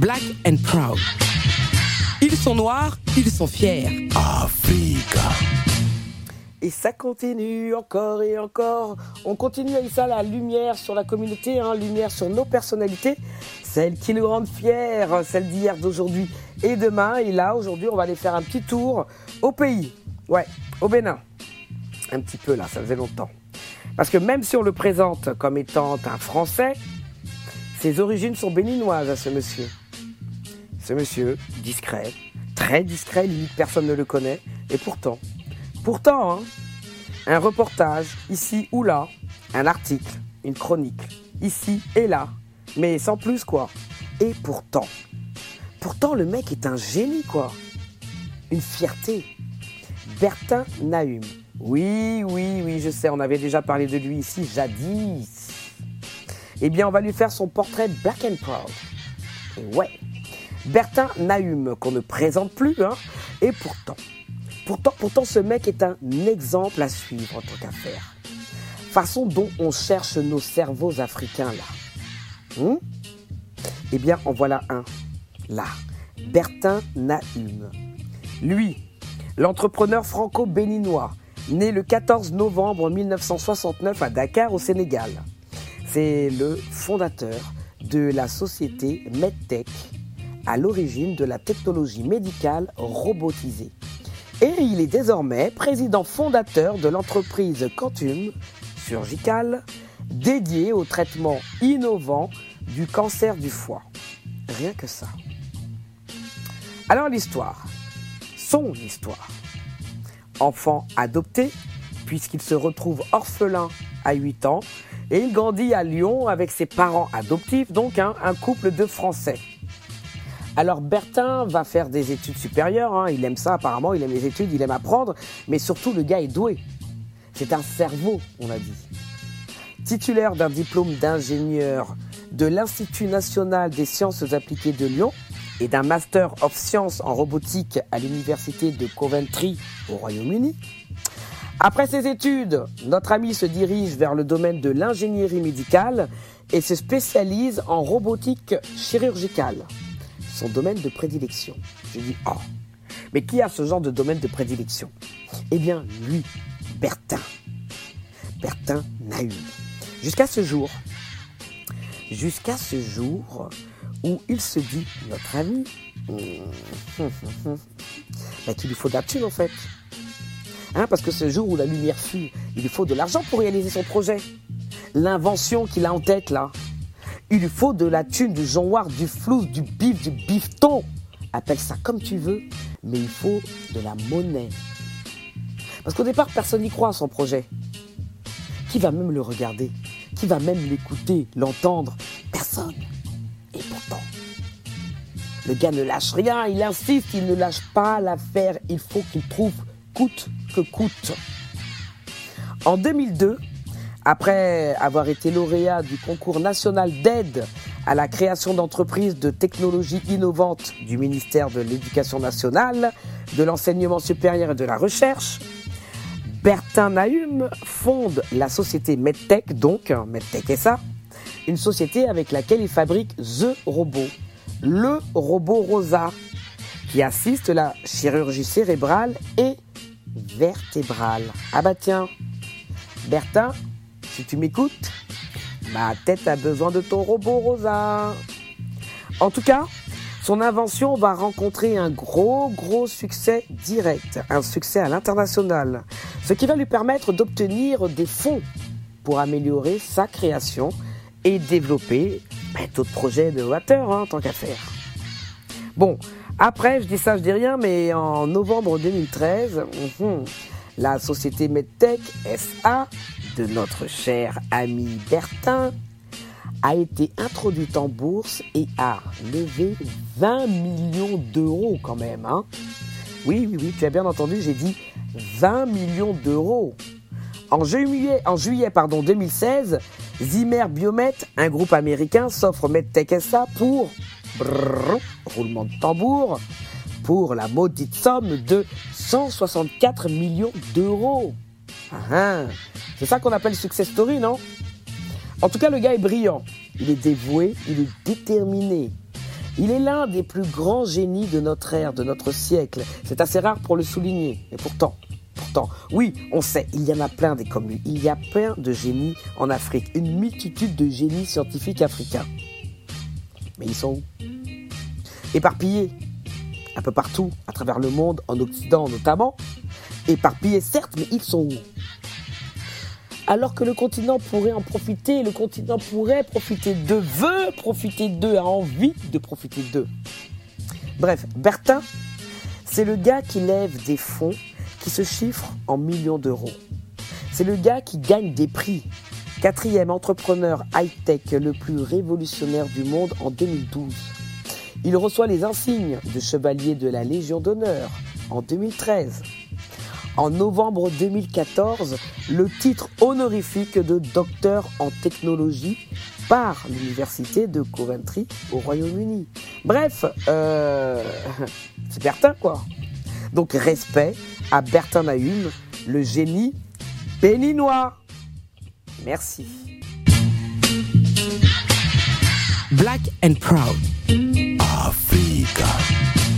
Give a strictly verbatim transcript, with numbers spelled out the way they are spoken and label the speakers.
Speaker 1: Black and Proud. Ils sont noirs, ils sont fiers.
Speaker 2: Africa.
Speaker 3: Et ça continue encore et encore. On continue avec ça, la lumière sur la communauté, hein, lumière sur nos personnalités, celles qui nous rendent fiers, celles d'hier, d'aujourd'hui et demain. Et là, aujourd'hui, on va aller faire un petit tour au pays. Ouais, au Bénin. Un petit peu là, ça faisait longtemps. Parce que même si on le présente comme étant un Français, ses origines sont béninoises à ce monsieur. Ce monsieur, discret, très discret, limite personne ne le connaît. Et pourtant... Pourtant, hein, un reportage, ici ou là, un article, une chronique, ici et là, mais sans plus quoi. Et pourtant, pourtant le mec est un génie quoi. Une fierté. Bertin Nahum. Oui, oui, oui, je sais, on avait déjà parlé de lui ici jadis. Eh bien, on va lui faire son portrait Black and Proud. Et ouais, Bertin Nahum, qu'on ne présente plus, hein, et pourtant... Pourtant, pourtant, ce mec est un exemple à suivre en tant qu'affaire. Façon dont on cherche nos cerveaux africains là. Hum eh bien, en voilà un. Là. Bertin Nahum. Lui, l'entrepreneur franco-béninois, né le quatorze novembre mille neuf cent soixante-neuf à Dakar au Sénégal. C'est le fondateur de la société MedTech, à l'origine de la technologie médicale robotisée. Et il est désormais président fondateur de l'entreprise Quantum Surgical, dédiée au traitement innovant du cancer du foie. Rien que ça. Alors l'histoire, son histoire. Enfant adopté, puisqu'il se retrouve orphelin à huit ans, et il grandit à Lyon avec ses parents adoptifs, donc hein, un couple de Français. Alors Bertin va faire des études supérieures, hein. Il aime ça apparemment, il aime les études, il aime apprendre, mais surtout le gars est doué. C'est un cerveau, on a dit. Titulaire d'un diplôme d'ingénieur de l'Institut national des sciences appliquées de Lyon et d'un Master of Science en robotique à l'université de Coventry au Royaume-Uni. Après ses études, notre ami se dirige vers le domaine de l'ingénierie médicale et se spécialise en robotique chirurgicale. Son domaine de prédilection. Je dis, oh, mais qui a ce genre de domaine de prédilection? Eh bien, lui, Bertin. Bertin Nahum. Jusqu'à ce jour, jusqu'à ce jour où il se dit, notre ami, bah, qu'il lui faut de la thune en fait. Hein, parce que ce jour où la lumière fut, il lui faut de l'argent pour réaliser son projet. L'invention qu'il a en tête là. Il lui faut de la thune, du jonwar, du flou, du bif, du bifton. Appelle ça comme tu veux, mais il faut de la monnaie. Parce qu'au départ, personne n'y croit à son projet. Qui va même le regarder? Qui va même l'écouter, l'entendre? Personne. Et pourtant, le gars ne lâche rien, il insiste, il ne lâche pas l'affaire. Il faut qu'il trouve coûte que coûte. En deux mille deux, après avoir été lauréat du concours national d'aide à la création d'entreprises de technologies innovantes du ministère de l'Éducation nationale, de l'enseignement supérieur et de la recherche, Bertin Nahum fonde la société MedTech, donc MedTech S A, une société avec laquelle il fabrique The Robot, le robot Rosa, qui assiste la chirurgie cérébrale et vertébrale. Ah bah tiens, Bertin, si tu m'écoutes, ma tête a besoin de ton robot Rosa. En tout cas, son invention va rencontrer un gros, gros succès direct, un succès à l'international, ce qui va lui permettre d'obtenir des fonds pour améliorer sa création et développer ben, d'autres projets novateurs, hein, tant qu'à faire. Bon, après, je dis ça, je dis rien, mais en novembre deux mille treize, mm-hmm, la société MedTech S A de notre cher ami Bertin a été introduite en bourse et a levé vingt millions d'euros quand même. Hein. Oui, oui, oui, tu as bien entendu, j'ai dit vingt millions d'euros. En juillet, en juillet pardon, deux mille seize, Zimmer Biomet, un groupe américain, s'offre MedTech S A pour, brrr, roulement de tambour, pour la maudite somme de cent soixante-quatre millions d'euros. Ah, ah. C'est ça qu'on appelle success story, non? En tout cas, le gars est brillant. Il est dévoué, il est déterminé. Il est l'un des plus grands génies de notre ère, de notre siècle. C'est assez rare pour le souligner. Et pourtant, pourtant, oui, on sait, il y en a plein des comme lui. Il y a plein de génies en Afrique. Une multitude de génies scientifiques africains. Mais ils sont où? Éparpillés un peu partout, à travers le monde, en Occident notamment. Éparpillés certes, mais ils sont où? Alors que le continent pourrait en profiter, le continent pourrait profiter d'eux, veut profiter d'eux, a envie de profiter d'eux. Bref, Bertin, c'est le gars qui lève des fonds qui se chiffrent en millions d'euros. C'est le gars qui gagne des prix. Quatrième entrepreneur high-tech le plus révolutionnaire du monde en deux mille douze. Il reçoit les insignes de chevalier de la Légion d'honneur en deux mille treize. En novembre deux mille quatorze, le titre honorifique de docteur en technologie par l'université de Coventry au Royaume-Uni. Bref, euh, c'est Bertin quoi. Donc respect à Bertin Nahum, le génie béninois. Merci.
Speaker 1: Black and Proud.